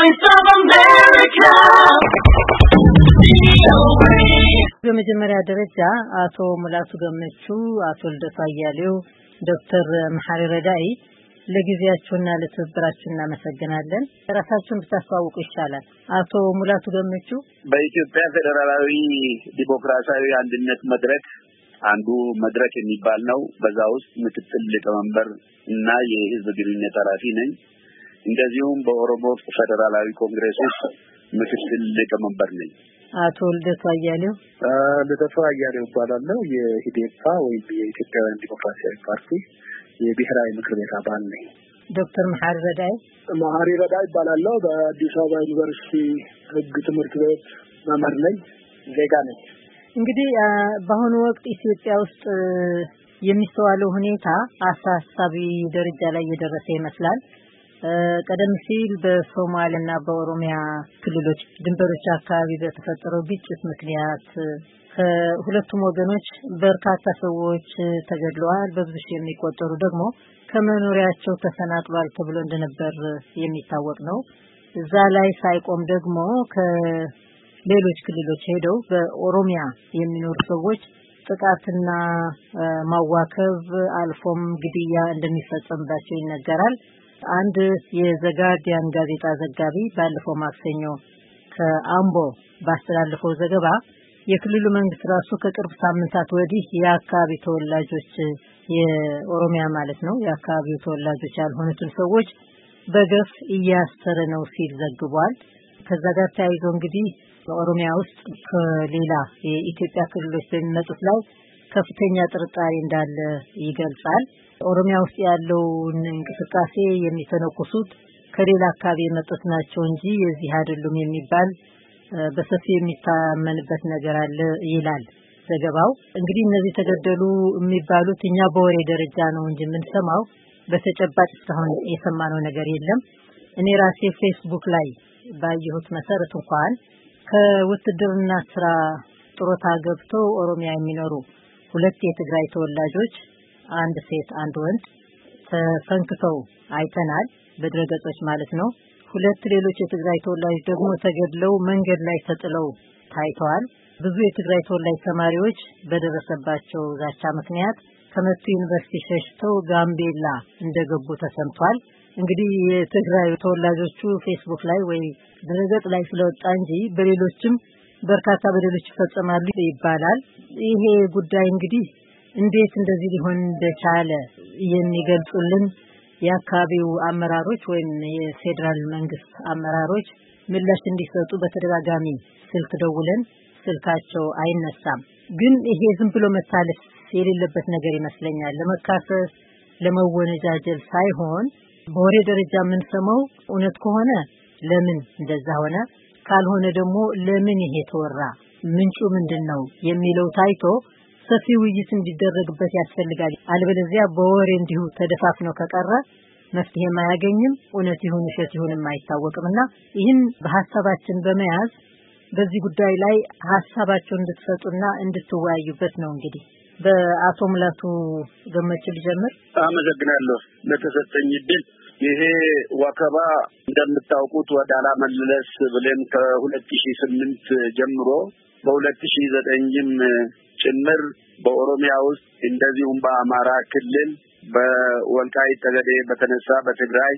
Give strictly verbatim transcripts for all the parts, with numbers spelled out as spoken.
Voice of America. በመጀመሪያ ደረጃ አቶ ሙላቱ ገመቹ፣ አቶ ልደቱ አያሌው፣ ዶክተር መሐሪ ረዳኢ ለጊዜያችሁና ለትብብራችሁ እናመሰግናለን። ራሳችሁን ብታስተዋውቁ ይሻላል። አቶ ሙላቱ ገመቹ በኢትዮጵያ ፌደራላዊ ዲሞክራሲያዊ አንድነት መድረክ አንዱ መድረክ የሚባል ነው። በዛ ውስጥ ምክትል ሊቀመንበር እና የህዝብ ግንኙነት ኃላፊ ነኝ። እንደዚሁም በኦሮሞ ፌደራላዊ ኮንግሬስ ውስጥ ምክትል ሊቀመንበር ነኝ። አቶ ልደቱ አያሌው ልደቱ አያሌው እባላለሁ። የኢዴፓ ወይም የኢትዮጵያውያን ዲሞክራሲያዊ ፓርቲ የብሔራዊ ምክር ቤት አባል ነኝ። ዶክተር መሐሪ ረዳኢ መሐሪ ረዳኢ እባላለሁ። በአዲስ አበባ ዩኒቨርሲቲ ህግ ትምህርት ቤት መምህር ነኝ፣ ዜጋ ነኝ። እንግዲህ በአሁኑ ወቅት ኢትዮጵያ ውስጥ የሚስተዋለው ሁኔታ አሳሳቢ ደረጃ ላይ እየደረሰ ይመስላል። ቀደም ሲል በሶማሌና በኦሮሚያ ክልሎች ድንበሮች አካባቢ በተፈጠረው ግጭት ምክንያት ከሁለቱም ወገኖች በርካታ ሰዎች ተገድለዋል፣ በብዙ ሺህ የሚቆጠሩ ደግሞ ከመኖሪያቸው ተፈናቅለዋል ተብሎ እንደነበር የሚታወቅ ነው። እዛ ላይ ሳይቆም ደግሞ ከሌሎች ክልሎች ሄደው በኦሮሚያ የሚኖሩ ሰዎች ጥቃትና ማዋከብ አልፎም ግድያ እንደሚፈጸምባቸው ይነገራል። አንድ የዘጋርዲያን ጋዜጣ ዘጋቢ ባለፈው ማክሰኞ ከአምቦ ባስተላለፈው ዘገባ የክልሉ መንግስት ራሱ ከቅርብ ሳምንታት ወዲህ የአካባቢ ተወላጆች የኦሮሚያ ማለት ነው የአካባቢው ተወላጆች ያልሆኑትን ሰዎች በገፍ እያሰረ ነው ሲል ዘግቧል። ከዛ ጋር ተያይዞ እንግዲህ በኦሮሚያ ውስጥ ከሌላ የኢትዮጵያ ክልሎች በሚመጡት ላይ ከፍተኛ ጥርጣሬ እንዳለ ይገልጻል። ኦሮሚያ ውስጥ ያለውን እንቅስቃሴ የሚተነኩሱት ከሌላ አካባቢ የመጡት ናቸው እንጂ የዚህ አይደሉም የሚባል በሰፊ የሚታመንበት ነገር አለ ይላል ዘገባው። እንግዲህ እነዚህ ተገደሉ የሚባሉት እኛ በወሬ ደረጃ ነው እንጂ የምንሰማው በተጨባጭ እስካሁን የሰማነው ነገር የለም። እኔ ራሴ ፌስቡክ ላይ ባየሁት መሰረት እንኳን ከውትድርና ስራ ጡረታ ገብተው ኦሮሚያ የሚኖሩ ሁለት የትግራይ ተወላጆች አንድ ሴት አንድ ወንድ ተፈንክተው አይተናል፣ በድረገጾች ማለት ነው። ሁለት ሌሎች የትግራይ ተወላጆች ደግሞ ተገድለው መንገድ ላይ ተጥለው ታይተዋል። ብዙ የትግራይ ተወላጅ ተማሪዎች በደረሰባቸው ዛቻ ምክንያት ከመቱ ዩኒቨርሲቲ ሸሽተው ጋምቤላ እንደገቡ ተሰምቷል። እንግዲህ የትግራይ ተወላጆቹ ፌስቡክ ላይ ወይ ድረገጽ ላይ ስለወጣ እንጂ በሌሎችም በርካታ በደሎች ይፈጸማሉ ይባላል። ይሄ ጉዳይ እንግዲህ እንዴት እንደዚህ ሊሆን እንደቻለ የሚገልጹልን የአካባቢው አመራሮች ወይም የፌደራል መንግስት አመራሮች ምላሽ እንዲሰጡ በተደጋጋሚ ስልክ ደውለን ስልካቸው አይነሳም። ግን ይሄ ዝም ብሎ መታለፍ የሌለበት ነገር ይመስለኛል። ለመካሰስ ለመወነጃጀል ሳይሆን በወሬ ደረጃ የምንሰማው እውነት ከሆነ ለምን እንደዛ ሆነ፣ ካልሆነ ደግሞ ለምን ይሄ ተወራ፣ ምንጩ ምንድነው የሚለው ታይቶ ሰፊ ውይይት እንዲደረግበት ያስፈልጋል። አልበለዚያ በወሬ እንዲሁ ተደፋፍኖ ከቀረ መፍትሄ ማያገኝም፣ እውነት ይሁን ውሸት ይሁን የማይታወቅምና ይህን በሐሳባችን በመያዝ በዚህ ጉዳይ ላይ ሐሳባቸውን እንድትሰጡና እንድትወያዩበት ነው። እንግዲህ በአቶ ሙላቱ ገመቹ ልጀምር። አመሰግናለሁ ለተሰጠኝ እድል። ይሄ ወከባ እንደምታውቁት ወደ ኋላ መለስ ብለን ከሁለት ሺህ ስምንት ጀምሮ በሁለት ሺህ ዘጠኝም ጭምር በኦሮሚያ ውስጥ እንደዚሁም በአማራ ክልል በወልቃይት ጠገዴ በተነሳ በትግራይ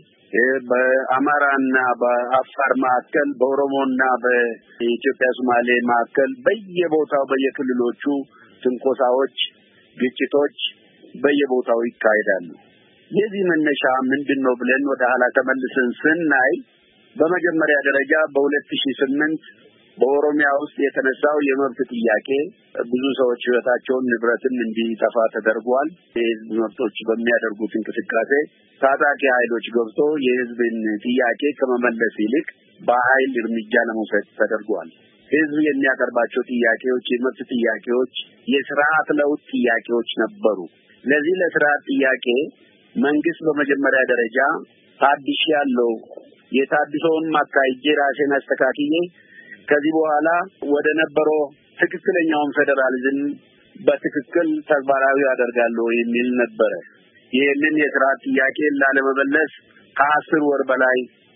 በአማራና በአፋር ማዕከል በኦሮሞና በኢትዮጵያ ሶማሌ ማዕከል በየቦታው በየክልሎቹ ትንኮሳዎች፣ ግጭቶች በየቦታው ይካሄዳሉ። የዚህ መነሻ ምንድነው ብለን ወደ ኋላ ተመልሰን ስናይ በመጀመሪያ ደረጃ በሁለት ሺህ ስምንት በኦሮሚያ ውስጥ የተነሳው የመብት ጥያቄ ብዙ ሰዎች ህይወታቸውን ንብረትን እንዲጠፋ ተደርጓል። የህዝብ መብቶች በሚያደርጉት እንቅስቃሴ ታጣቂ ኃይሎች ገብቶ የህዝብን ጥያቄ ከመመለስ ይልቅ በኃይል እርምጃ ለመውሰድ ተደርጓል። ህዝብ የሚያቀርባቸው ጥያቄዎች የመብት ጥያቄዎች የሥርዓት ለውጥ ጥያቄዎች ነበሩ። ለዚህ ለሥርዓት ጥያቄ መንግስት በመጀመሪያ ደረጃ ታድሽ ያለው የታድሶውን ማካሄድ ራሴን አስተካክዬ ከዚህ በኋላ ወደ ነበረው ትክክለኛውን ፌደራሊዝም በትክክል ተግባራዊ ያደርጋለሁ የሚል ነበር። ይህንን የሥርዓት ጥያቄ ላለመመለስ ከአስር ወር በላይ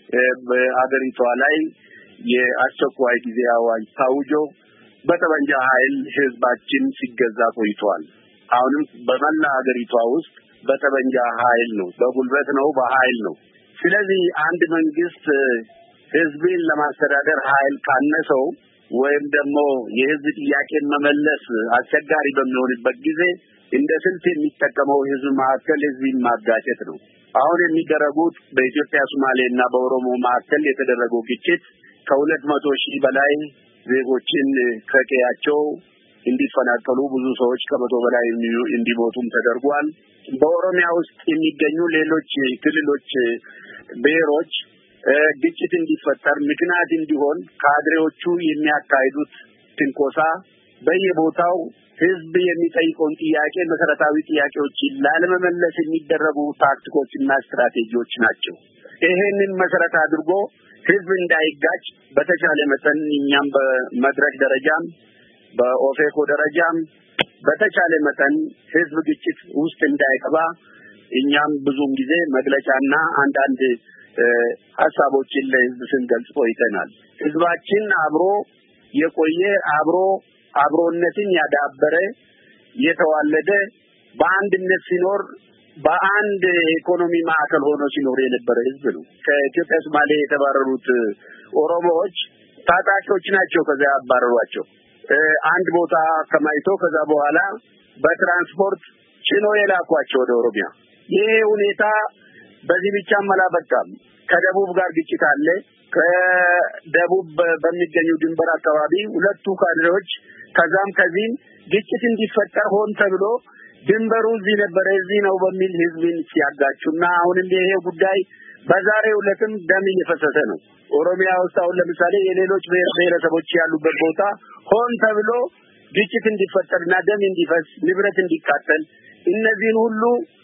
በአገሪቷ ላይ የአስቸኳይ ጊዜ አዋጅ ታውጆ በጠመንጃ ኃይል ህዝባችን ሲገዛ ቆይቷል። አሁንም በመላ አገሪቷ ውስጥ በጠመንጃ ኃይል ነው፣ በጉልበት ነው፣ በኃይል ነው። ስለዚህ አንድ መንግስት ህዝብን ለማስተዳደር ኃይል ካነሰው ወይም ደግሞ የህዝብ ጥያቄን መመለስ አስቸጋሪ በሚሆንበት ጊዜ እንደ ስልት የሚጠቀመው ህዝብ ማዕከል ህዝብን ማጋጨት ነው። አሁን የሚደረጉት በኢትዮጵያ ሶማሌና በኦሮሞ ማዕከል የተደረገው ግጭት ከሁለት መቶ ሺህ በላይ ዜጎችን ከቀያቸው እንዲፈናቀሉ ብዙ ሰዎች ከመቶ በላይ እንዲሞቱም ተደርጓል። በኦሮሚያ ውስጥ የሚገኙ ሌሎች ክልሎች ብሔሮች ግጭት እንዲፈጠር ምክንያት እንዲሆን ካድሬዎቹ የሚያካሂዱት ትንኮሳ በየቦታው ህዝብ የሚጠይቀውን ጥያቄ መሰረታዊ ጥያቄዎችን ላለመመለስ የሚደረጉ ታክቲኮችና ስትራቴጂዎች ናቸው። ይሄንን መሰረት አድርጎ ህዝብ እንዳይጋጭ በተቻለ መጠን እኛም በመድረክ ደረጃም በኦፌኮ ደረጃም በተቻለ መጠን ህዝብ ግጭት ውስጥ እንዳይገባ እኛም ብዙም ጊዜ መግለጫና አንዳንድ ሐሳቦችን ለህዝብ ስንገልጽ ቆይተናል። ህዝባችን አብሮ የቆየ አብሮ አብሮነትን ያዳበረ የተዋለደ በአንድነት ሲኖር በአንድ ኢኮኖሚ ማዕከል ሆኖ ሲኖር የነበረ ህዝብ ነው። ከኢትዮጵያ ሶማሌ የተባረሩት ኦሮሞዎች ታጣቂዎች ናቸው። ከዛ ያባረሯቸው አንድ ቦታ ከማይቶ ከዛ በኋላ በትራንስፖርት ጭኖ የላኳቸው ወደ ኦሮሚያ። ይሄ ሁኔታ በዚህ ብቻ አላበቃም። ከደቡብ ጋር ግጭት አለ። ከደቡብ በሚገኙ ድንበር አካባቢ ሁለቱ ካድሬዎች ከዛም ከዚህም ግጭት እንዲፈጠር ሆን ተብሎ ድንበሩ እዚህ ነበር እዚህ ነው በሚል ህዝብን ሲያጋጩና አሁን ይሄ ጉዳይ በዛሬው ዕለትም ደም እየፈሰሰ ነው። ኦሮሚያ ውስጥ አሁን ለምሳሌ የሌሎች ብሔረሰቦች ያሉበት ቦታ ሆን ተብሎ ግጭት እንዲፈጠርና ደም እንዲፈስ ንብረት እንዲቃጠል እነዚህን ሁሉ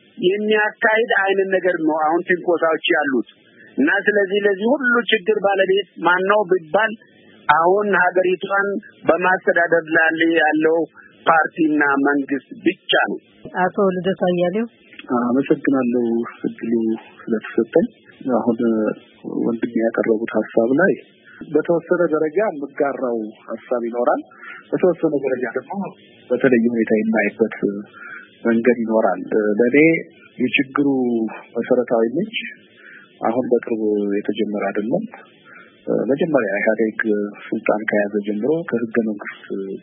የሚያካሂድ አይነት ነገር ነው አሁን ትንኮሳዎች ያሉት እና ስለዚህ ለዚህ ሁሉ ችግር ባለቤት ማነው ቢባል አሁን ሀገሪቷን በማስተዳደር ላይ ያለው ፓርቲና መንግስት ብቻ ነው። አቶ ልደቱ አያሌው አመሰግናለሁ እድሉ ስለተሰጠኝ። አሁን ወንድም ያቀረቡት ሐሳብ ላይ በተወሰነ ደረጃ የምጋራው ሐሳብ ይኖራል። በተወሰነ ደረጃ ደግሞ በተለየ ሁኔታ የማይበት መንገድ ይኖራል። ለኔ የችግሩ መሰረታዊ ምንጭ አሁን በቅርብ የተጀመረ አይደለም። መጀመሪያ ኢህአዴግ ስልጣን ከያዘ ጀምሮ ከህገ መንግስት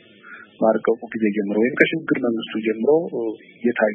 ማርቀቁ ጊዜ ጀምሮ ወይም ከሽግግር መንግስቱ ጀምሮ የታዩ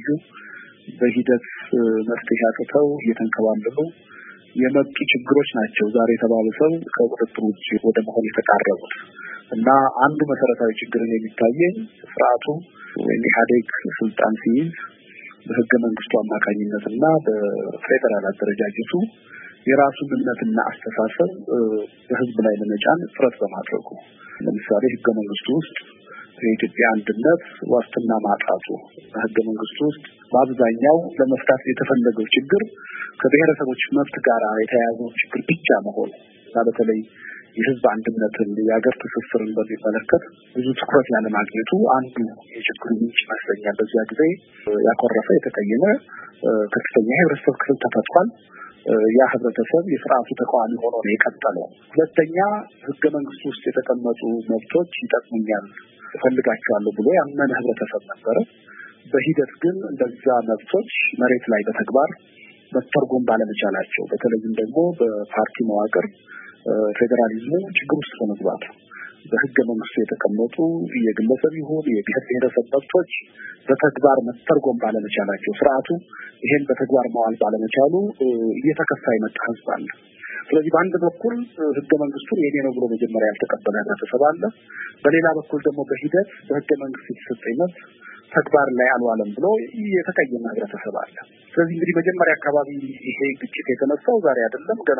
በሂደት መፍትሄ አጥተው የተንከባለሉ የመጡ ችግሮች ናቸው ዛሬ ተባብሰው ከቁጥጥር ውጭ ወደ መሆን የተቃረቡት እና አንዱ መሰረታዊ ችግር የሚታየው ስርዓቱ ወይም ኢህአዴግ ስልጣን ሲይዝ በህገ መንግስቱ አማካኝነትና በፌደራል አደረጃጀቱ የራሱን እምነትና አስተሳሰብ በህዝብ ላይ ለመጫን ጥረት በማድረጉ ለምሳሌ ህገ መንግስቱ ውስጥ የኢትዮጵያ አንድነት ዋስትና ማጣቱ ህገ መንግስቱ ውስጥ በአብዛኛው ለመፍታት የተፈለገው ችግር ከብሔረሰቦች መብት ጋር የተያያዘው ችግር ብቻ መሆኑ እና በተለይ የህዝብ አንድነትን የሀገር ትስስርን በሚመለከት ብዙ ትኩረት ያለ ማግኘቱ አንዱ የችግሩ ምንጭ ይመስለኛል። በዚያ ጊዜ ያኮረፈ የተቀየመ ከፍተኛ የህብረተሰብ ክፍል ተፈጥሯል። ያ ህብረተሰብ የስርዓቱ ተቃዋሚ ሆኖ ነው የቀጠለው። ሁለተኛ ህገ መንግስቱ ውስጥ የተቀመጡ መብቶች ይጠቅሙኛል እፈልጋቸዋለሁ ብሎ ያመነ ህብረተሰብ ነበረ። በሂደት ግን እንደዛ መብቶች መሬት ላይ በተግባር መተርጎም ባለመቻላቸው በተለይም ደግሞ በፓርቲ መዋቅር ፌደራሊዝሙ ችግር ውስጥ በመግባት በህገ መንግስቱ የተቀመጡ የግለሰብ ይሁን የብሔር ብሔረሰብ መብቶች በተግባር መተርጎም ባለመቻላቸው ስርዓቱ ይሄን በተግባር ማዋል ባለመቻሉ እየተከፋ የመጣ ህዝብ አለ። ስለዚህ በአንድ በኩል ህገ መንግስቱ የኔ ነው ብሎ መጀመሪያ ያልተቀበለ ህብረተሰብ አለ። በሌላ በኩል ደግሞ በሂደት በህገ መንግስቱ የተሰጠኝ መብት ተግባር ላይ አልዋለም ብሎ የተቀየመ ህብረተሰብ አለ። ስለዚህ እንግዲህ መጀመሪያ አካባቢ ይሄ ግጭት የተነሳው ዛሬ አይደለም። ገና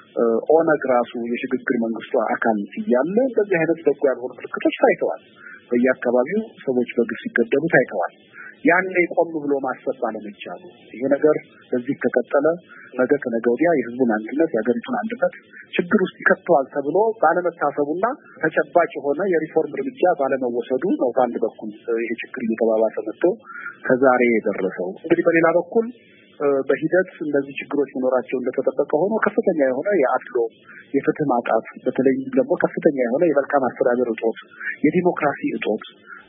ኦነግ ራሱ የሽግግር መንግስቱ አካል እያለ እንደዚህ አይነት በጎ ያልሆኑ ምልክቶች ታይተዋል። በየአካባቢው ሰዎች በግፍ ሲገደሉ ታይተዋል። ያኔ ቆም ብሎ ማሰብ ባለመቻሉ ይሄ ነገር በዚህ ከቀጠለ ነገ ከነገ ወዲያ የህዝቡን አንድነት የሀገሪቱን አንድነት ችግር ውስጥ ይከተዋል ተብሎ ባለመታሰቡና ተጨባጭ የሆነ የሪፎርም እርምጃ ባለመወሰዱ ነው በአንድ በኩል ይሄ ችግር እየተባባሰ መጥቶ ከዛሬ የደረሰው። እንግዲህ በሌላ በኩል በሂደት እንደዚህ ችግሮች መኖራቸው እንደተጠበቀ ሆኖ ከፍተኛ የሆነ የአድሎ የፍትህ ማጣት በተለይ ደግሞ ከፍተኛ የሆነ የመልካም አስተዳደር እጦት የዲሞክራሲ እጦት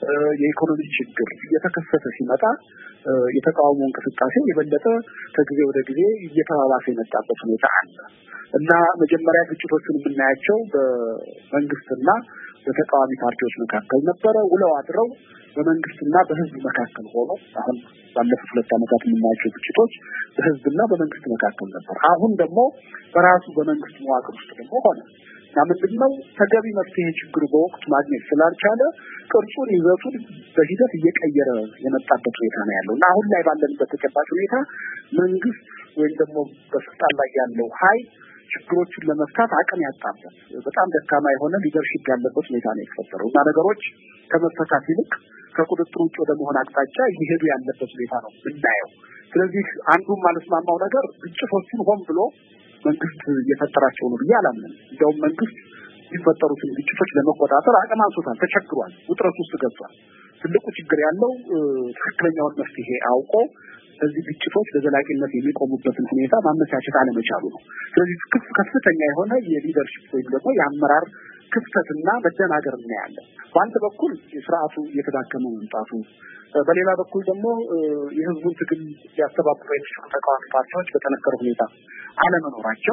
የኢኮኖሚ ችግር እየተከሰተ ሲመጣ የተቃውሞ እንቅስቃሴ የበለጠ ከጊዜ ወደ ጊዜ እየተባባሰ የመጣበት ሁኔታ አለ እና መጀመሪያ ግጭቶችን የምናያቸው በመንግስትና በተቃዋሚ ፓርቲዎች መካከል ነበረ ውለው አድረው በመንግስትና በህዝብ መካከል ሆኖ አሁን ባለፉት ሁለት ዓመታት የምናያቸው ግጭቶች በህዝብና በመንግስት መካከል ነበር አሁን ደግሞ በራሱ በመንግስት መዋቅር ውስጥ ደግሞ ሆነ እና ምንድነው ተገቢ መፍትሄ ችግሩ በወቅቱ ማግኘት ስላልቻለ ቅርጹን ይዘቱን በሂደት እየቀየረ የመጣበት ሁኔታ ነው ያለው እና አሁን ላይ ባለንበት ተጨባጭ ሁኔታ መንግስት ወይም ደግሞ በስልጣን ላይ ያለው ኃይል ችግሮችን ለመፍታት አቅም ያጣበት በጣም ደካማ የሆነ ሊደርሺፕ ያለበት ሁኔታ ነው የተፈጠረው እና ነገሮች ከመፈታት ይልቅ ከቁጥጥር ውጭ ወደ መሆን አቅጣጫ እየሄዱ ያለበት ሁኔታ ነው እናየው ስለዚህ አንዱም ማለስማማው ነገር ግጭቶችን ሆን ብሎ መንግስት እየፈጠራቸው ነው ብዬ አላምንም እንደውም መንግስት የሚፈጠሩትን ግጭቶች ለመቆጣጠር አቅም አንሶታል ተቸግሯል ውጥረት ውስጥ ገብቷል ትልቁ ችግር ያለው ትክክለኛውን መፍትሄ አውቆ በዚህ ግጭቶች ለዘላቂነት የሚቆሙበትን ሁኔታ ማመቻቸት አለመቻሉ ነው ስለዚህ ከፍተኛ የሆነ የሊደርሺፕ ወይም ደግሞ የአመራር ክፍተትና መደናገር እናያለን በአንድ በኩል የሥርዓቱ እየተዳከመ መምጣቱ በሌላ በኩል ደግሞ የህዝቡን ትግል ያስተባብሩ የሚችሉ ተቃዋሚ ፓርቲዎች በተነከረ ሁኔታ አለመኖራቸው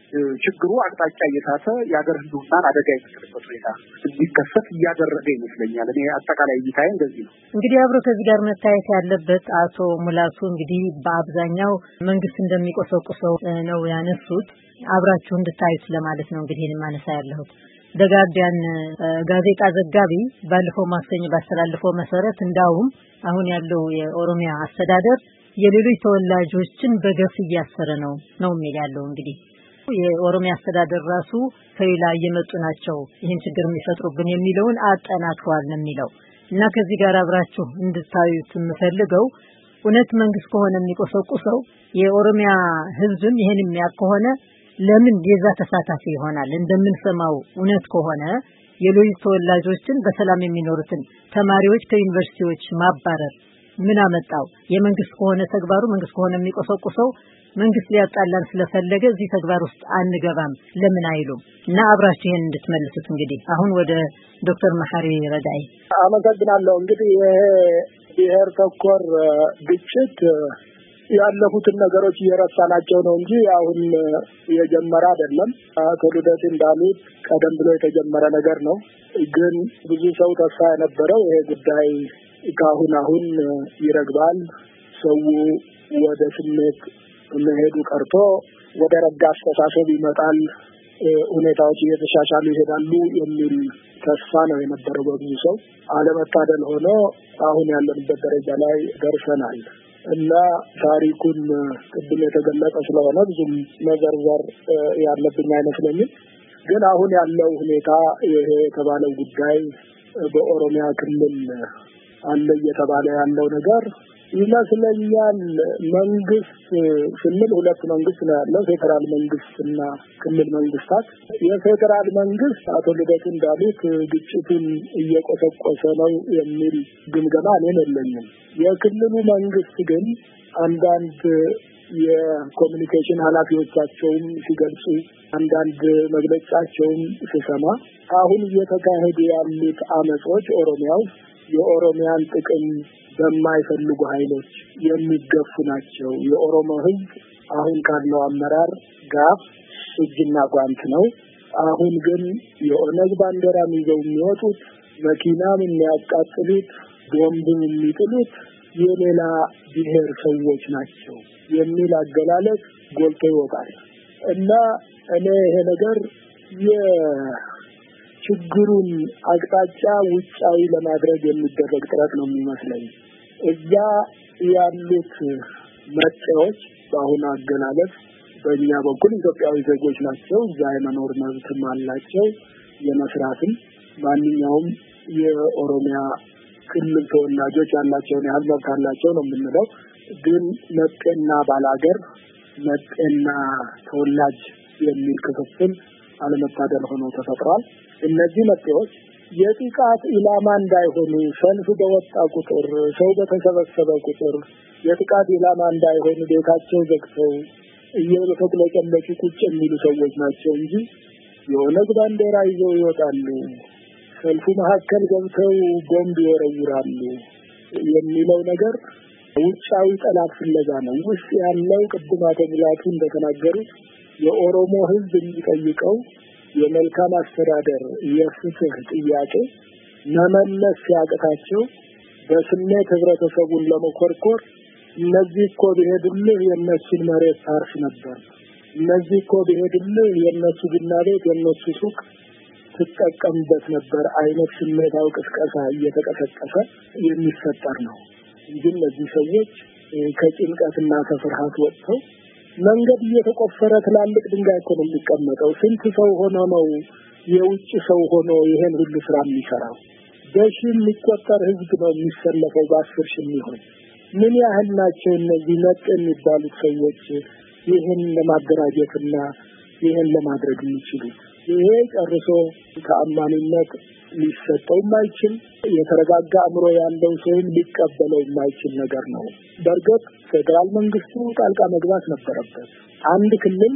ችግሩ አቅጣጫ እየሳተ የሀገር ህልውናን አደጋ የሚጥልበት ሁኔታ እንዲከሰት እያደረገ ይመስለኛል እኔ አጠቃላይ እይታዬ እንደዚህ ነው እንግዲህ አብሮ ከዚህ ጋር መታየት ያለበት አቶ ሙላቱ እንግዲህ በአብዛኛው መንግስት እንደሚቆሰቁሰው ነው ያነሱት አብራችሁ እንድታዩት ለማለት ነው እንግዲህ እኔ ማነሳ ያለሁት ደጋርዲያን ጋዜጣ ዘጋቢ ባለፈው ማክሰኞ ባስተላለፈው መሰረት እንዳውም አሁን ያለው የኦሮሚያ አስተዳደር የሌሎች ተወላጆችን በገፍ እያሰረ ነው ነው የሚለው እንግዲህ የኦሮሚያ አስተዳደር ራሱ ከሌላ እየመጡ ናቸው ይህን ችግር የሚፈጥሩብን የሚለውን አጠናክሯል ነው የሚለው እና ከዚህ ጋር አብራችሁ እንድታዩት የምፈልገው እውነት መንግስት ከሆነ የሚቆሰቁሰው የኦሮሚያ ህዝብም ይሄን የሚያውቅ ከሆነ ለምን የዛ ተሳታፊ ይሆናል እንደምንሰማው እውነት ከሆነ የሌሎች ተወላጆችን በሰላም የሚኖሩትን ተማሪዎች ከዩኒቨርሲቲዎች ማባረር ምን አመጣው የመንግስት ከሆነ ተግባሩ መንግስት ከሆነ የሚቆሰቁሰው መንግስት ሊያጣላን ስለፈለገ እዚህ ተግባር ውስጥ አንገባም ለምን አይሉም እና አብራችሁ ይሄን እንድትመልሱት እንግዲህ አሁን ወደ ዶክተር መሐሪ ረዳይ አመሰግናለሁ እንግዲህ ብሔር ተኮር ግጭት ያለፉትን ነገሮች እየረሳናቸው ነው እንጂ አሁን የጀመረ አይደለም አቶ ልደት እንዳሉት ቀደም ብሎ የተጀመረ ነገር ነው ግን ብዙ ሰው ተስፋ የነበረው ይሄ ጉዳይ ካሁን አሁን ይረግባል ሰው ወደ ስሜት መሄዱ ቀርቶ ወደ ረጋ አስተሳሰብ ይመጣል ሁኔታዎች እየተሻሻሉ ይሄዳሉ የሚል ተስፋ ነው የነበረው በብዙ ሰው አለመታደል ሆኖ አሁን ያለንበት ደረጃ ላይ ደርሰናል እና ታሪኩን ቅድም የተገለጸ ስለሆነ ብዙም መዘርዘር ያለብኝ አይመስለኝም ግን አሁን ያለው ሁኔታ ይሄ የተባለው ጉዳይ በኦሮሚያ ክልል አለ እየተባለ ያለው ነገር ይመስለኛል መንግስት ስንል ሁለት መንግስት ነው ያለው ፌደራል መንግስትና ክልል መንግስታት የፌደራል መንግስት አቶ ልደቱ እንዳሉት ግጭቱን እየቆሰቆሰ ነው የሚል ግምገማ እኔ የለኝም የክልሉ መንግስት ግን አንዳንድ የኮሙኒኬሽን ኃላፊዎቻቸውም ሲገልጹ አንዳንድ መግለጫቸውም ሲሰማ አሁን እየተካሄዱ ያሉት አመጾች ኦሮሚያ ውስጥ የኦሮሚያን ጥቅም በማይፈልጉ ኃይሎች የሚገፉ ናቸው የኦሮሞ ህዝብ አሁን ካለው አመራር ጋር እጅና ጓንት ነው አሁን ግን የኦነግ ባንዲራ ይዘው የሚወጡት መኪናም የሚያቃጥሉት ቦምብም የሚጥሉት የሌላ ብሔር ሰዎች ናቸው የሚል አገላለጽ ጎልቶ ይወጣል እና እኔ ይሄ ነገር የችግሩን አቅጣጫ ውጫዊ ለማድረግ የሚደረግ ጥረት ነው የሚመስለኝ እዛ ያሉት መጤዎች በአሁኑ አገላለጽ በእኛ በኩል ኢትዮጵያዊ ዜጎች ናቸው እዛ የመኖር መብትም አላቸው የመስራትም ማንኛውም የኦሮሚያ ክልል ተወላጆች ያላቸው ያህል መብት አላቸው ነው የምንለው ግን መጤና ባላገር መጤና ተወላጅ የሚል ክፍፍል አለመታደል ሆኖ ተፈጥሯል እነዚህ መጤዎች የጥቃት ኢላማ እንዳይሆኑ ሰልፍ በወጣ ቁጥር ሰው በተሰበሰበ ቁጥር የጥቃት ኢላማ እንዳይሆኑ ቤታቸው ዘግተው እየተገለጨለጩ ቁጭ የሚሉ ሰዎች ናቸው እንጂ የሆነ ባንዲራ ይዘው ይወጣሉ፣ ሰልፉ መካከል ገብተው ቦምብ ይወረውራሉ የሚለው ነገር ውጫዊ ጠላት ፍለጋ ነው። ውስጥ ያለው ቅድም አቶ ሙላቱ እንደተናገሩት የኦሮሞ ሕዝብ የሚጠይቀው የመልካም አስተዳደር የፍትህ ጥያቄ መመለስ ሲያቅታቸው በስሜት ህብረተሰቡን ለመኮርኮር እነዚህ እኮ ቢሄዱልህ የነሱን መሬት ታርስ ነበር፣ እነዚህ እኮ ቢሄዱልህ የነሱ ቡና ቤት የነሱ ሱቅ ትጠቀምበት ነበር አይነት ስሜታዊ ቅስቀሳ እየተቀሰቀሰ የሚፈጠር ነው እንጂ እነዚህ ሰዎች ከጭንቀትና ከፍርሃት ወጥተው መንገድ እየተቆፈረ ትላልቅ ድንጋይ እኮ ነው የሚቀመጠው። ስንት ሰው ሆኖ ነው የውጭ ሰው ሆኖ ይሄን ሁሉ ስራ የሚሰራው? በሺ የሚቆጠር ህዝብ ነው የሚሰለፈው፣ በአስር ሺህ የሚሆን። ምን ያህል ናቸው እነዚህ ነጥ የሚባሉት ሰዎች ይሄን ለማደራጀትና ይሄን ለማድረግ የሚችሉት? ይሄ ጨርሶ ተአማኒነት ሊሰጠው የማይችል የተረጋጋ አእምሮ ያለው ሰው ሊቀበለው የማይችል ነገር ነው። በርግጥ ፌደራል መንግስቱ ጣልቃ መግባት ነበረበት። አንድ ክልል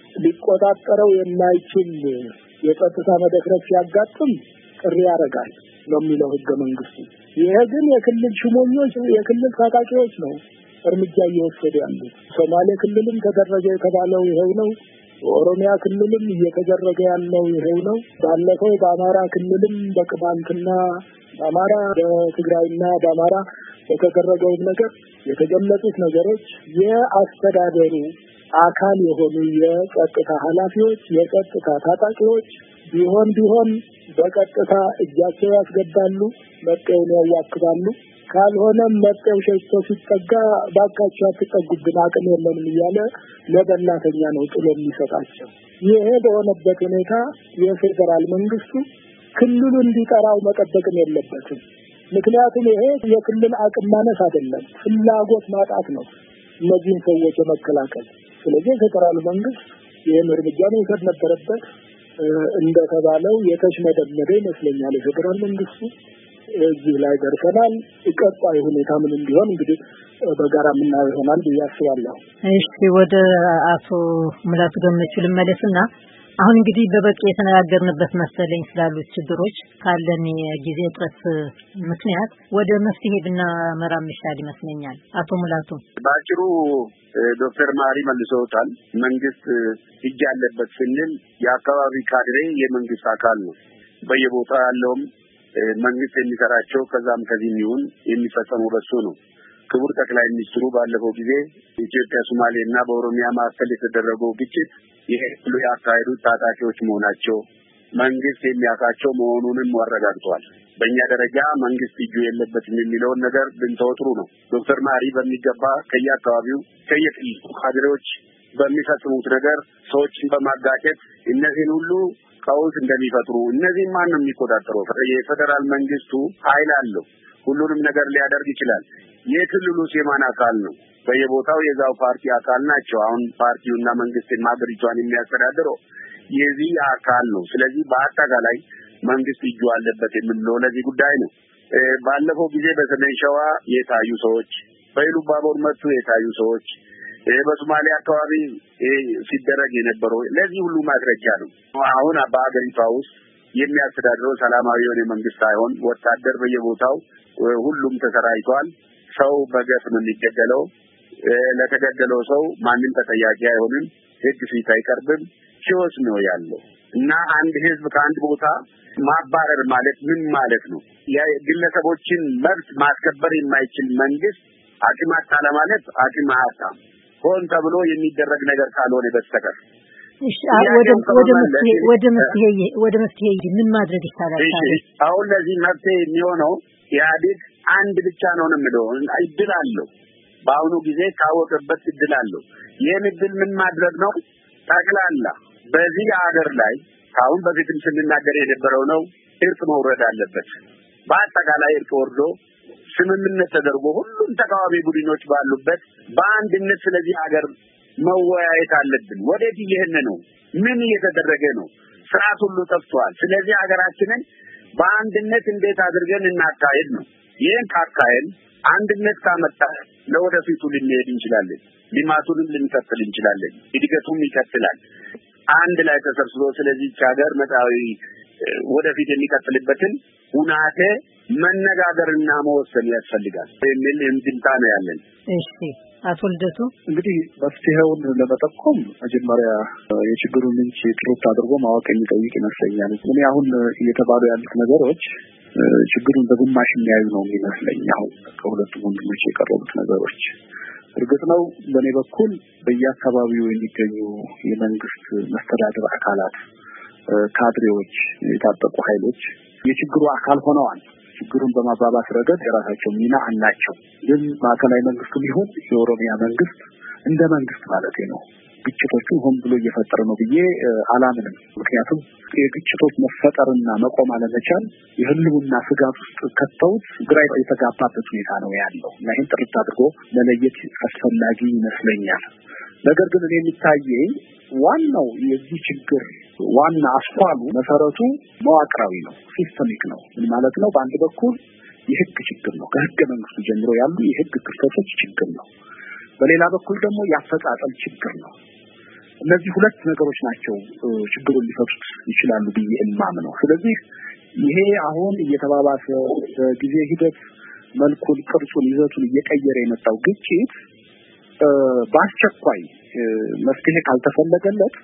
ሊቆጣጠረው የማይችል የጸጥታ መደፍረስ ሲያጋጥም ጥሪ ያደርጋል ነው የሚለው ህገ መንግስቱ። ይሄ ግን የክልል ሽሞኞች የክልል ታጣቂዎች ነው እርምጃ እየወሰዱ ያሉት። ሶማሌ ክልልም ተደረገ የተባለው ይሄው ነው። ኦሮሚያ ክልልም እየተደረገ ያለው ይሄው ነው። ባለፈው በአማራ ክልልም በቅማንትና በአማራ በትግራይና በአማራ የተደረገው ነገር የተገለጹት ነገሮች የአስተዳደሩ አካል የሆኑ የጸጥታ ኃላፊዎች የጸጥታ ታጣቂዎች ቢሆን ቢሆን በቀጥታ እጃቸው ያስገባሉ፣ መጤውን ያዋክባሉ። ካልሆነም መጤው ሸሽቶ ሲጠጋ ባካቸው አትጠጉብን አቅም የለንም እያለ ለበላተኛ ነው ጥሎ የሚሰጣቸው። ይሄ በሆነበት ሁኔታ የፌደራል መንግስቱ ክልሉ እንዲጠራው መጠበቅም የለበትም። ምክንያቱም ይሄ የክልል አቅም ማነስ አይደለም፣ ፍላጎት ማጣት ነው እነዚህን ሰዎች የመከላከል። ስለዚህ የፌደራል መንግስት ይህን እርምጃ መውሰድ ነበረበት። እንደተባለው የተሽመደመደ ይመስለኛል የፌደራል መንግስቱ። እዚህ ላይ ደርሰናል። ቀጣይ ሁኔታ ምን እንዲሆን እንግዲህ በጋራ የምናየው ይሆናል ብዬ አስባለሁ። እሺ፣ ወደ አቶ ሙላቱ ገመቹ ልመለስና አሁን እንግዲህ በበቂ የተነጋገርንበት መሰለኝ ስላሉት ችግሮች ካለን የጊዜ እጥረት ምክንያት ወደ መፍትሄ ብናመራ ይሻል ይመስለኛል። አቶ ሙላቱ ባጭሩ ዶክተር ማሪ መልሰውታል። መንግስት እጅ ያለበት ስንል የአካባቢ ካድሬ የመንግስት አካል ነው። በየቦታው ያለውም መንግስት የሚሰራቸው ከዛም ከዚህም ይሁን የሚፈጸሙ በሱ ነው። ክቡር ጠቅላይ ሚኒስትሩ ባለፈው ጊዜ ኢትዮጵያ ሶማሌና በኦሮሚያ መካከል የተደረገው ግጭት ይሄ ሁሉ ያካሄዱት ታጣቂዎች መሆናቸው መንግስት የሚያውቃቸው መሆኑንም አረጋግጧል። በእኛ ደረጃ መንግስት እጁ የለበትም የሚለውን ነገር ብንተወጥሩ ነው። ዶክተር ማሪ በሚገባ ከየአካባቢው ከየክልሉ ካድሬዎች በሚፈጽሙት ነገር ሰዎችን በማጋጨት እነዚህን ሁሉ ቀውስ እንደሚፈጥሩ እነዚህ ማን ነው የሚቆጣጠረው? የፌደራል መንግስቱ ኃይል አለው፣ ሁሉንም ነገር ሊያደርግ ይችላል። የክልሉ የማን አካል ነው? በየቦታው የዛው ፓርቲ አካል ናቸው። አሁን ፓርቲውና መንግስትን ሀገሪቷን የሚያስተዳድረው የዚህ አካል ነው። ስለዚህ በአጠቃላይ መንግስት እጁ አለበት የምንለው ለዚህ ጉዳይ ነው። ባለፈው ጊዜ በሰሜን ሸዋ የታዩ ሰዎች፣ በኢሉባቦር መቱ የታዩ ሰዎች፣ በሶማሌ አካባቢ ሲደረግ የነበረው ለዚህ ሁሉ ማስረጃ ነው። አሁን በአገሪቷ ውስጥ የሚያስተዳድረው ሰላማዊ የሆነ መንግስት ሳይሆን ወታደር በየቦታው ሁሉም ተሰራይቷል። ሰው በገፍ ነው የሚገደለው። ለተገደለው ሰው ማንም ተጠያቂ አይሆንም፣ ህግ ፊት አይቀርብም። ሺዎች ነው ያለው እና አንድ ህዝብ ከአንድ ቦታ ማባረር ማለት ምን ማለት ነው? የግለሰቦችን መብት ማስከበር የማይችል መንግስት አቅም አጣ ማለት አቅም አጣ ሆን ተብሎ የሚደረግ ነገር ካልሆነ በስተቀር እሺ፣ ወደ ወደ መፍትሄ ወደ መፍትሄ ወደ መፍትሄ ምን ማድረግ ይቻላል? አሁን ለዚህ መፍትሄ የሚሆነው ኢህአዴግ አንድ ብቻ ነው ነው የምለው እድል አለው። በአሁኑ ጊዜ ካወቀበት እድል አለው። ይህን እድል ምን ማድረግ ነው? ጠቅላላ በዚህ ሀገር ላይ አሁን በፊትም ስንናገር የነበረው ነው እርቅ መውረድ አለበት። በአጠቃላይ እርቅ ወርዶ ስምምነት ተደርጎ ሁሉም ተቃዋሚ ቡድኖች ባሉበት በአንድነት ስለዚህ ሀገር መወያየት አለብን። ወዴት እየሄድን ነው? ምን እየተደረገ ነው? ስርዓት ሁሉ ጠፍቷል። ስለዚህ ሀገራችንን በአንድነት እንዴት አድርገን እናካሄድ ነው። ይሄን ካካሄድ አንድነት ካመጣ ለወደፊቱ ልንሄድ እንችላለን። ልማቱንም ልንቀጥል እንችላለን። እድገቱም ይቀጥላል። አንድ ላይ ተሰብስቦ ስለዚህ ሀገር መጣዊ ወደፊት የሚቀጥልበትን ሁናቴ መነጋገርና መወሰን ያስፈልጋል የሚል እንድምታ ነው ያለን። እሺ አቶ ልደቱ እንግዲህ መፍትሄውን ለመጠቆም መጀመሪያ የችግሩን ምንጭ ትሩት አድርጎ ማወቅ የሚጠይቅ ይመስለኛል። እኔ አሁን እየተባሉ ያሉት ነገሮች ችግሩን በግማሽ የሚያዩ ነው የሚመስለኝ። አሁን ከሁለቱም ወንድሞች የቀረቡት ነገሮች እርግጥ ነው በኔ በኩል በየአካባቢው የሚገኙ የመንግስት መስተዳድር አካላት ካድሬዎች የታጠቁ ኃይሎች የችግሩ አካል ሆነዋል። ችግሩን በማባባስ ረገድ የራሳቸው ሚና አላቸው። ግን ማዕከላዊ መንግስቱ ቢሆን የኦሮሚያ መንግስት እንደ መንግስት ማለት ነው ግጭቶቹ ሆን ብሎ እየፈጠረ ነው ብዬ አላምንም። ምክንያቱም የግጭቶች መፈጠርና መቆም አለመቻል የህልውና ስጋት ውስጥ ከተውት ግራ የተጋባበት ሁኔታ ነው ያለው እና ይህን ጥርት አድርጎ መለየት አስፈላጊ ይመስለኛል። ነገር ግን እኔ የሚታየኝ ዋናው የዚህ ችግር ዋና አስኳሉ መሰረቱ መዋቅራዊ ነው፣ ሲስተሚክ ነው። ምን ማለት ነው? በአንድ በኩል የህግ ችግር ነው፣ ከህገ መንግስቱ ጀምሮ ያሉ የህግ ክፍተቶች ችግር ነው። በሌላ በኩል ደግሞ ያፈጻጸም ችግር ነው። እነዚህ ሁለት ነገሮች ናቸው ችግሩን ሊፈቱት ይችላሉ ብዬ እማምነው። ስለዚህ ይሄ አሁን እየተባባሰ ጊዜ ሂደት መልኩን ቅርጹን ይዘቱን እየቀየረ የመጣው ግጭት በአስቸኳይ መፍትሄ ካልተፈለገለት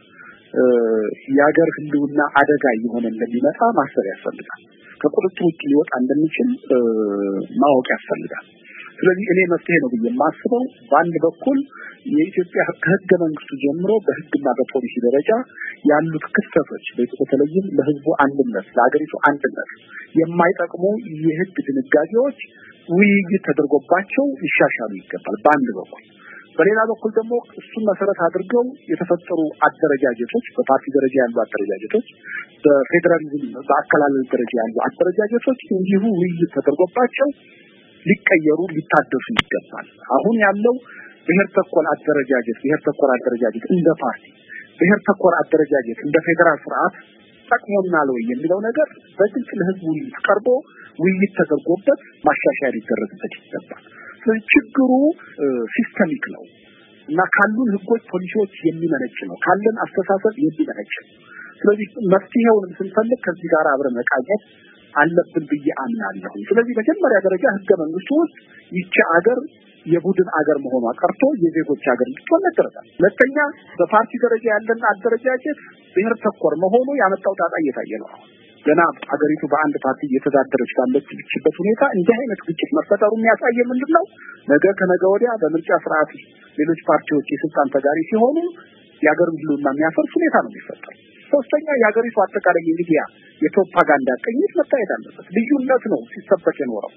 የሀገር ህልውና አደጋ እየሆነ እንደሚመጣ ማሰብ ያስፈልጋል። ከቁጥጥር ውጭ ሊወጣ እንደሚችል ማወቅ ያስፈልጋል። ስለዚህ እኔ መፍትሄ ነው ብዬ የማስበው በአንድ በኩል የኢትዮጵያ ከህገ መንግስቱ ጀምሮ በህግና በፖሊሲ ደረጃ ያሉት ክፍተቶች በተለይም ለህዝቡ አንድነት ለሀገሪቱ አንድነት የማይጠቅሙ የህግ ድንጋጌዎች ውይይት ተደርጎባቸው ይሻሻሉ ይገባል በአንድ በኩል። በሌላ በኩል ደግሞ እሱን መሰረት አድርገው የተፈጠሩ አደረጃጀቶች በፓርቲ ደረጃ ያሉ አደረጃጀቶች በፌደራሊዝም በአከላለል ደረጃ ያሉ አደረጃጀቶች እንዲሁ ውይይት ተደርጎባቸው ሊቀየሩ ሊታደሱ ይገባል። አሁን ያለው ብሔር ተኮር አደረጃጀት ብሔር ተኮር አደረጃጀት እንደ ፓርቲ ብሔር ተኮር አደረጃጀት እንደ ፌደራል ስርዓት ጠቅሞናል ወይ የሚለው ነገር በግልጽ ለህዝቡ ቀርቦ ውይይት ተደርጎበት ማሻሻያ ሊደረግበት ይገባል። ስለዚህ ችግሩ ሲስተሚክ ነው እና ካሉን ህጎች ፖሊሲዎች የሚመነጭ ነው፣ ካለን አስተሳሰብ የሚመነጭ ነው። ስለዚህ መፍትሄውን ስንፈልግ ከዚህ ጋር አብረን መቃኘት አለብን ብዬ አምናለሁ። ስለዚህ መጀመሪያ ደረጃ ህገ መንግስቱ ውስጥ ይቺ አገር የቡድን አገር መሆኗ ቀርቶ የዜጎች አገር እንድትሆን መደረጋል። ሁለተኛ በፓርቲ ደረጃ ያለን አደረጃጀት ብሔር ተኮር መሆኑ ያመጣው ጣጣ እየታየ ነው። ገና አገሪቱ በአንድ ፓርቲ እየተዳደረች ባለችበት ሁኔታ እንዲህ አይነት ግጭት መፈጠሩ የሚያሳየው ምንድነው? ነገ ከነገ ወዲያ በምርጫ ስርዓት ሌሎች ፓርቲዎች የስልጣን ተጋሪ ሲሆኑ የአገር ህልውና የሚያፈርስ ሁኔታ ነው የሚፈጠረው። ሶስተኛ የአገሪቱ አጠቃላይ የሚዲያ የፕሮፓጋንዳ ቅኝት መታየት አለበት። ልዩነት ነው ሲሰበክ የኖረው።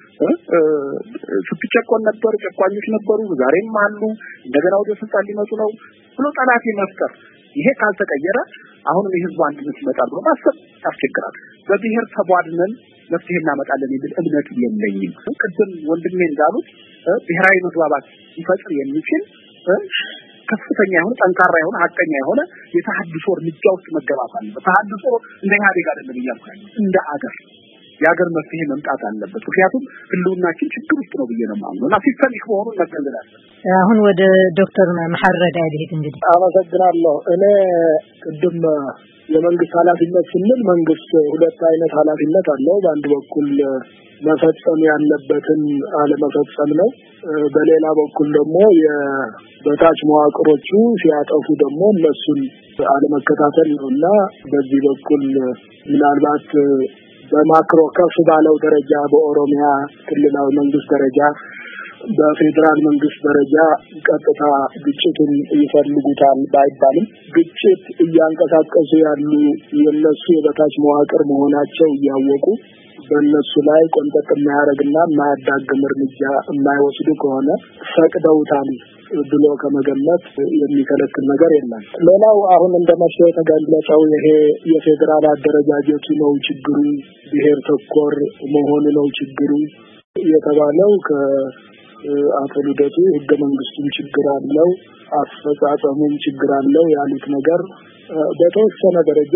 ስትጨቆን ነበር፣ ጨቋኞች ነበሩ፣ ዛሬም አሉ፣ እንደገና ወደ ስልጣን ሊመጡ ነው ብሎ ጠላት መፍጠር ይሄ ካልተቀየረ አሁን የህዝቡ አንድነት ይመጣል ብሎ ማሰብ ያስቸግራል። በብሔር ተቧድነን መፍትሄ እናመጣለን የሚል እምነት የለኝም። ቅድም ወንድሜ እንዳሉት ብሔራዊ መግባባት ሊፈጥር የሚችል ከፍተኛ የሆነ ጠንካራ የሆነ ሀቀኛ የሆነ የተሐድሶ እርምጃ ውስጥ መገባት አለበት። ተሐድሶ እንደ ኢህአዴግ አይደለም እያልኩ እንደ አገር የአገር መፍትሄ መምጣት አለበት። ምክንያቱም ህልውናችን ችግር ውስጥ ነው ብዬ ነው የማምነው እና ሲስተሚክ መሆኑን መገንዘብ። አሁን ወደ ዶክተር መሐረድ አይደል እንግዲህ አመሰግናለሁ። እኔ ቅድም የመንግስት ኃላፊነት ስንል መንግስት ሁለት አይነት ኃላፊነት አለው። በአንድ በኩል መፈጸም ያለበትን አለመፈጸም ነው። በሌላ በኩል ደግሞ የበታች መዋቅሮቹ ሲያጠፉ ደግሞ እነሱን አለመከታተል ነውና በዚህ በኩል ምናልባት በማክሮ ከፍ ባለው ደረጃ በኦሮሚያ ክልላዊ መንግስት ደረጃ በፌደራል መንግስት ደረጃ ቀጥታ ግጭትን ይፈልጉታል ባይባልም ግጭት እያንቀሳቀሱ ያሉ የነሱ የበታች መዋቅር መሆናቸው እያወቁ በእነሱ ላይ ቆንጠጥ የማያደርግና የማያዳግም እርምጃ የማይወስዱ ከሆነ ፈቅደውታል ብሎ ከመገመት የሚከለክል ነገር የለም። ሌላው አሁን እንደመሰለ የተገለጸው ይሄ የፌደራል አደረጃጀቱ ነው ችግሩ፣ ብሔር ተኮር መሆኑ ነው ችግሩ የተባለው ከአቶ ልደቱ ህገ መንግስቱን ችግር አለው፣ አፈጻጸሙን ችግር አለው ያሉት ነገር በተወሰነ ደረጃ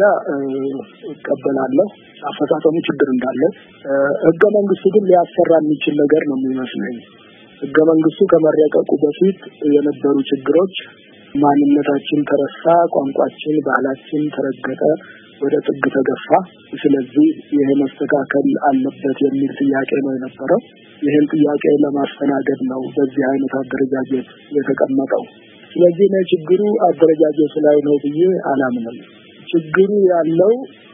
እቀበላለሁ አፈጻጸሙ ችግር እንዳለ ህገ መንግስቱ ግን ሊያሰራ የሚችል ነገር ነው የሚመስለኝ ህገ መንግስቱ ከመረቀቁ በፊት የነበሩ ችግሮች ማንነታችን ተረሳ ቋንቋችን ባህላችን ተረገጠ ወደ ጥግ ተገፋ ስለዚህ ይሄ መስተካከል አለበት የሚል ጥያቄ ነው የነበረው ይሄን ጥያቄ ለማስተናገድ ነው በዚህ አይነት አደረጃጀት የተቀመጠው ስለዚህ ነው ችግሩ አደረጃጀቱ ላይ ነው ብዬ አላምንም ችግሩ ያለው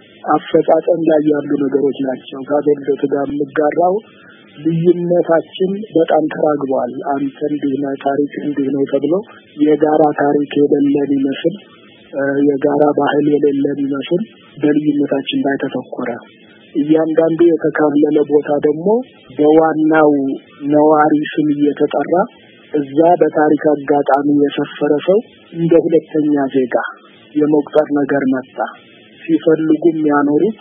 አፈጻጸም ላይ ያሉ ነገሮች ናቸው ከአገልግሎት ጋር ምጋራው ልዩነታችን በጣም ተራግቧል አንተ እንዲና ታሪክ እንዲህ ነው ተብሎ የጋራ ታሪክ የሌለን ይመስል የጋራ ባህል የሌለን ይመስል በልዩነታችን ላይ ተተኮረ እያንዳንዱ የተካለለ ቦታ ደግሞ በዋናው ነዋሪ ስም እየተጠራ እዛ በታሪክ አጋጣሚ የሰፈረ ሰው እንደ ሁለተኛ ዜጋ የመቁጠር ነገር መጣ ሲፈልጉ የሚያኖሩት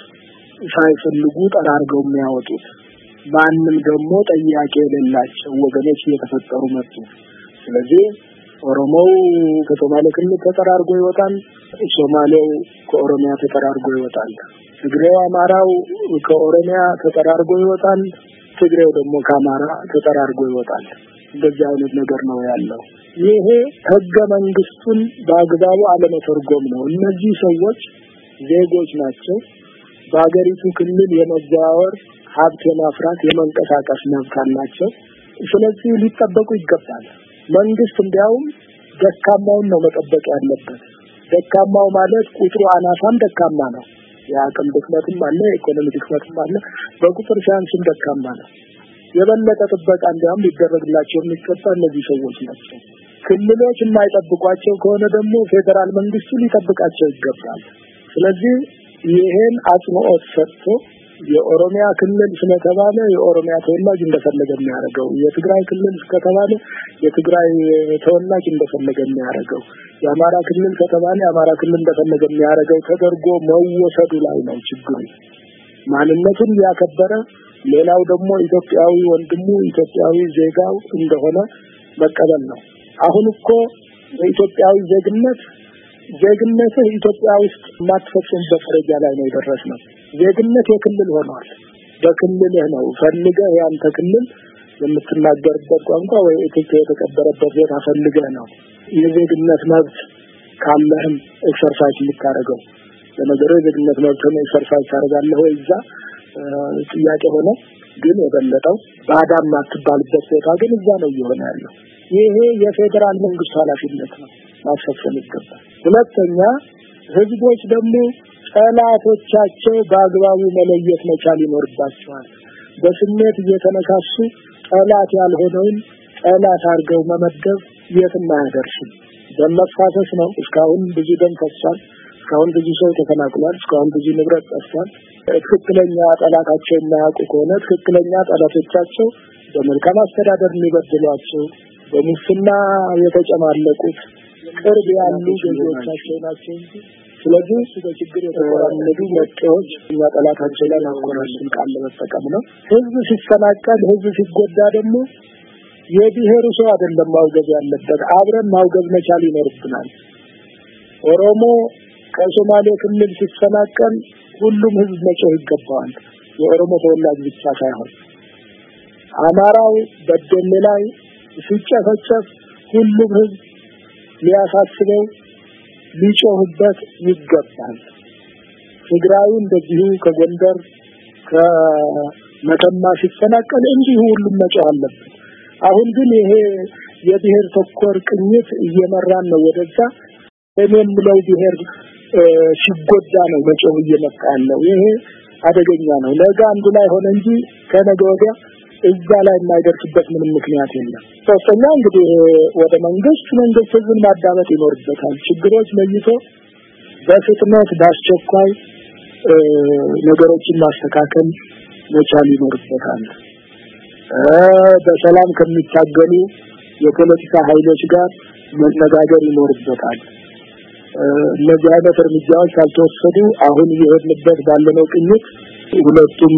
ሳይፈልጉ ጠራርገው የሚያወጡት ማንንም ደግሞ ጥያቄ የሌላቸው ወገኖች እየተፈጠሩ መጡ ስለዚህ ኦሮሞው ከሶማሌ ክልል ተጠራርጎ ይወጣል ሶማሌው ከኦሮሚያ ተጠራርጎ ይወጣል ትግሬው አማራው ከኦሮሚያ ተጠራርጎ ይወጣል ትግሬው ደግሞ ከአማራ ተጠራርጎ ይወጣል እንደዚህ አይነት ነገር ነው ያለው ይሄ ህገ መንግስቱን በአግባቡ አለመተርጎም ነው እነዚህ ሰዎች ዜጎች ናቸው በአገሪቱ ክልል የመዘዋወር ሀብት የማፍራት የመንቀሳቀስ መብት አላቸው ስለዚህ ሊጠበቁ ይገባል መንግስት እንዲያውም ደካማውን ነው መጠበቅ ያለበት ደካማው ማለት ቁጥሩ አናሳም ደካማ ነው የአቅም ድክመትም አለ ኢኮኖሚ ድክመትም አለ በቁጥር ሳይንስም ደካማ ነው የበለጠ ጥበቃ እንዲያውም ሊደረግላቸው የሚገባ እነዚህ ሰዎች ናቸው ክልሎች የማይጠብቋቸው ከሆነ ደግሞ ፌደራል መንግስቱ ሊጠብቃቸው ይገባል ስለዚህ ይሄን አጽንኦት ሰጥቶ የኦሮሚያ ክልል ስለተባለ የኦሮሚያ ተወላጅ እንደፈለገ የሚያደርገው የትግራይ ክልል ከተባለ የትግራይ ተወላጅ እንደፈለገ የሚያደርገው የአማራ ክልል ከተባለ የአማራ ክልል እንደፈለገ የሚያደርገው ተደርጎ መወሰዱ ላይ ነው ችግሩ ማንነቱን ያከበረ ሌላው ደግሞ ኢትዮጵያዊ ወንድሙ ኢትዮጵያዊ ዜጋው እንደሆነ መቀበል ነው አሁን እኮ በኢትዮጵያዊ ዜግነት ዜግነት ኢትዮጵያ ውስጥ ማትፈጽምበት ደረጃ ላይ ነው የደረስነው ዜግነት የክልል ሆኗል በክልል ነው ፈልገህ ያንተ ክልል የምትናገርበት ቋንቋ ወይ ኢትዮጵያ የተቀበረበት ቦታ ፈልገህ ነው የዜግነት መብት ካለህም ኤክሰርሳይዝ ልታረገው ለነገሩ የዜግነት መብትን ኤክሰርሳይዝ ታረጋለህ ወይ እዛ ጥያቄ ሆነ ግን የበለጠው ባዳም ማትባልበት ቦታ ግን እዛ ነው እየሆነ ያለው ይሄ የፌደራል መንግስት ኃላፊነት ነው ማስፈጸም ይገባል ሁለተኛ ህዝቦች ደግሞ ጠላቶቻቸው በአግባቡ መለየት መቻል ይኖርባቸዋል በስሜት እየተነሳሱ ጠላት ያልሆነውን ጠላት አድርገው መመደብ የትም አያደርስም በመፋሰስ ነው እስካሁን ብዙ ደም ፈሷል እስካሁን ብዙ ሰው ተፈናቅሏል እስካሁን ብዙ ንብረት ጠፍቷል ትክክለኛ ጠላታቸው የማያውቁ ከሆነ ትክክለኛ ጠላቶቻቸው በመልካም አስተዳደር የሚበድሏቸው በሙስና የተጨማለቁት ቅርብ ያሉ ገዢዎቻቸው ናቸው እንጂ ስለዚህ በችግር የተቆራረጡ መጤዎች እና ጠላታቸው ላይ አቆራረጥን ቃል ለመጠቀም ነው ህዝብ ሲፈናቀል ህዝብ ሲጎዳ ደግሞ የብሔሩ ሰው አይደለም ማውገዝ ያለበት አብረን ማውገዝ መቻል ይኖርብናል ኦሮሞ ከሶማሌ ክልል ሲፈናቀል ሁሉም ህዝብ መጮህ ይገባዋል የኦሮሞ ተወላጅ ብቻ ሳይሆን አማራው በደም ላይ ሲጨፈጨፍ ሁሉም ህዝብ ሊያሳስበው ሊጮህበት ይገባል ትግራይ እንደዚሁ ከጎንደር ከመተማ ሲፈናቀል እንዲሁ ሁሉም መጮህ አለበት አሁን ግን ይሄ የብሔር ተኮር ቅኝት እየመራን ነው ወደዛ እኔም ብለው ብሔር ሲጎዳ ነው መጮህ እየመጣ ያለው ይሄ አደገኛ ነው ነገ አንዱ ላይ ሆነ እንጂ ከነገ ወዲያ እዛ ላይ የማይደርስበት ምንም ምክንያት የለም ሶስተኛ እንግዲህ ወደ መንግስት መንግስት ህዝብን ማዳመጥ ይኖርበታል ችግሮች ለይቶ በፍጥነት በአስቸኳይ ነገሮችን ማስተካከል መቻል ይኖርበታል በሰላም ከሚታገሉ የፖለቲካ ኃይሎች ጋር መነጋገር ይኖርበታል እነዚህ አይነት እርምጃዎች ካልተወሰዱ አሁን እየሄድንበት ባለነው ቅኝት ሁለቱም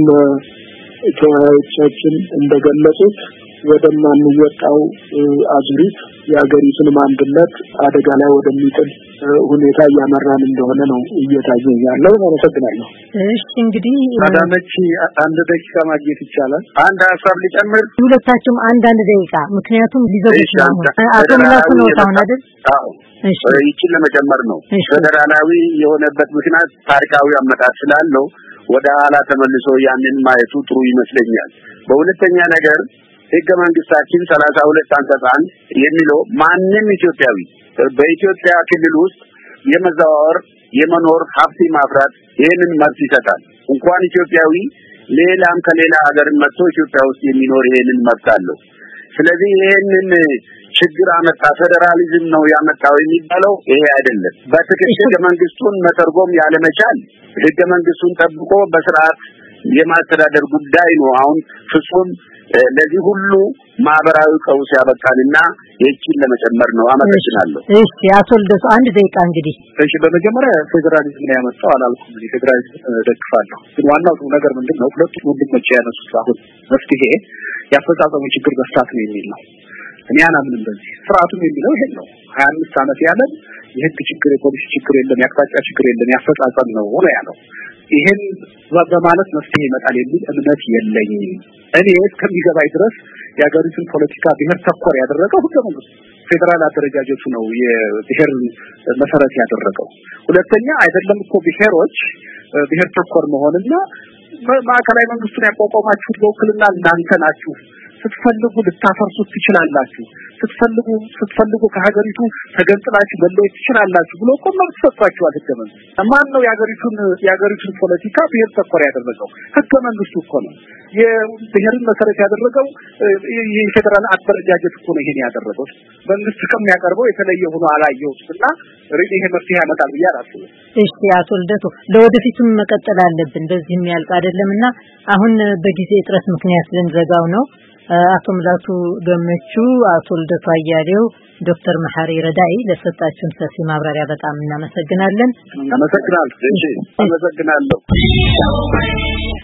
ተወያዮቻችን እንደገለጹት ወደማንወጣው አዙሪት የሀገሪቱን አንድነት አደጋ ላይ ወደሚጥል ሁኔታ እያመራን እንደሆነ ነው እየታየኝ ያለው። አመሰግናለሁ። እሺ እንግዲህ አዳመች አንድ ደቂቃ ማግኘት ይቻላል? አንድ ሀሳብ ሊጨምር ሁለታችሁም አንድ አንድ ደቂቃ ምክንያቱም ሊዘጉ ይችላሉ። አቶ ምላሱ ነው ታውን አይደል? አዎ እሺ ይችላል ለመጨመር ነው። ፌደራላዊ የሆነበት ምክንያት ታሪካዊ አመጣጥ ስላለው ወደ ኋላ ተመልሶ ያንን ማየቱ ጥሩ ይመስለኛል። በሁለተኛ ነገር ህገ መንግስታችን ሰላሳ ሁለት አንቀጽ አንድ የሚለው ማንንም ኢትዮጵያዊ በኢትዮጵያ ክልል ውስጥ የመዛወር የመኖር ሀብት ማፍራት ይሄንን መብት ይሰጣል። እንኳን ኢትዮጵያዊ ሌላም ከሌላ ሀገር መጥቶ ኢትዮጵያ ውስጥ የሚኖር ይሄንን መብት አለው። ስለዚህ ይሄንን ችግር አመጣ ፌደራሊዝም ነው ያመጣው የሚባለው ይሄ አይደለም። በትክክል ህገ መንግስቱን መተርጎም ያለመቻል ህገ መንግስቱን ጠብቆ በስርዓት የማስተዳደር ጉዳይ ነው። አሁን ፍጹም ለዚህ ሁሉ ማህበራዊ ቀውስ ያበቃልና እቺን ለመጨመር ነው። አመሰግናለሁ። እሺ አቶ ልደቱ አንድ ደቂቃ እንግዲህ። እሺ በመጀመሪያ ፌደራሊዝም ነው ያመጣው አላልኩም። እኔ ፌደራሊዝም ደግፋለሁ። ግን ዋናው ነገር ምንድነው? ሁለቱ ወንድሞች ያነሱት አሁን መፍትሄ ያፈጻጸሙ ችግር በስታት ነው የሚል ነው። እኔ አላምንም በዚህ። ስርዓቱም የሚለው ይሄን ነው። ሀያ አምስት ዓመት ያለን የህግ ችግር የፖሊሲ ችግር የለም፣ ያቅጣጫ ችግር የለም፣ ያፈጻጸም ነው ነው ያለው። ይሄን በማለት መፍትሄ ይመጣል የሚል እምነት የለኝም። እኔ እስከሚገባኝ ድረስ የሀገሪቱን ፖለቲካ ብሔር ተኮር ያደረገው ህገ መንግስቱ ፌደራል አደረጃጀቱ ነው የብሔር መሰረት ያደረገው። ሁለተኛ አይደለም እኮ ብሔሮች ብሔር ተኮር መሆንና ማዕከላዊ መንግስቱን ያቋቋማችሁት በውክልና እናንተ ናችሁ፣ ስትፈልጉ ልታፈርሱት ትችላላችሁ፣ ስትፈልጉ ስትፈልጉ ከሀገሪቱ ተገንጥላችሁ መለየት ትችላላችሁ ብሎ እኮ መብት ሰጥቷችኋል ህገ መንግስቱ። ማን ነው የሀገሪቱን የሀገሪቱን ፖለቲካ ብሔር ተኮር ያደረገው? ህገ መንግስቱ እኮ ነው። የብሔርን መሰረት ያደረገው የፌደራል አደረጃጀት እኮ ነው ይሄን ያደረገው። መንግስት ከሚያቀርበው የተለየ ሆኖ አላየሁትና ይሄ መፍትሄ ያመጣል ብዬ አላስብም። እሺ አቶ ልደቱ ለወደፊቱም መቀጠል አለብን፣ በዚህ የሚያልቅ አይደለምና አሁን በጊዜ እጥረት ምክንያት ልንዘጋው ነው። አቶ ምላሱ ገመቹ፣ አቶ ልደቱ አያሌው፣ ዶክተር መሐሪ ረዳኢ ለሰጣችሁን ሰፊ ማብራሪያ በጣም እናመሰግናለን። እናመሰግናለን። እሺ አመሰግናለሁ።